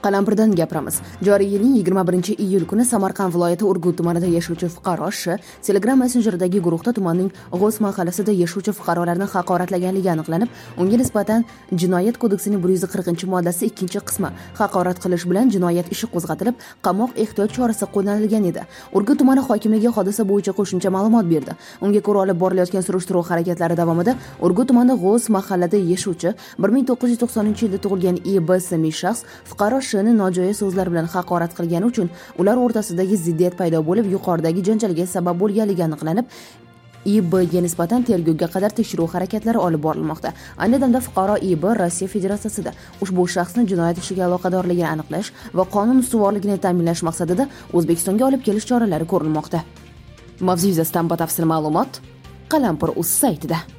Qalampirdan gapiramiz. Joriy yilning 21-iyul kuni Samarqand viloyati Urgut tumanida yashovchi fuqaro Sh. Telegram messenjeridagi guruhda tumanning G'o's mahallasida yashovchi fuqarolarni haqoratlaganligi aniqlanib, unga nisbatan Jinoyat kodeksining 140-moddasi 2-qismi haqorat qilish bilan jinoyat ishi qo'zg'atilib, qamoq ehtiyot chorasi qo'llanilgan edi. Urgut tumani hokimligi hodisa bo'yicha qo'shimcha ma'lumot berdi. Unga ko'ra olib borilayotgan surishtiruv harakatlari davomida Urgut tumani G'o's mahallada yashovchi 1990-yilda tug'ilgan I.B. ismli shaxs fuqaro Shni nojo'ya so'zlar bilan haqorat qilgani uchun ular o'rtasidagi ziddiyat paydo bo'lib, yuqoridagi janjalga sabab bo'lganligi aniqlanib, I.B.ga nisbatan tergovga qadar tekshiruv harakatlari olib borilmoqda. Ayni damda fuqaro I.B. Rossiya Federatsiyasida ushbu shaxsni jinoyat ishiga aloqadorligini aniqlash va qonun ustuvorligini ta'minlash maqsadida O'zbekistonga olib kelish choralari ko'rilmoqda. Mavzu yuzasidan batafsil ma'lumot Qalampir.uz saytida.